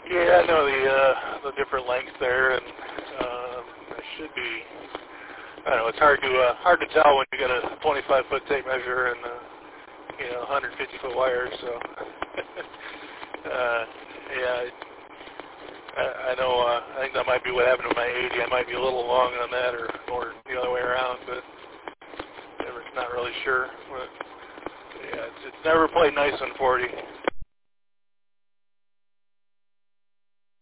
Yeah, I know the different lengths there, and it should be. I don't know. It's hard to tell when you get a 25-foot tape measure and 150-foot wire. So yeah, I know. I think that might be what happened with my 80. I might be a little long on that, or the other way around, but never not really sure. But yeah, it's never played nice on 40.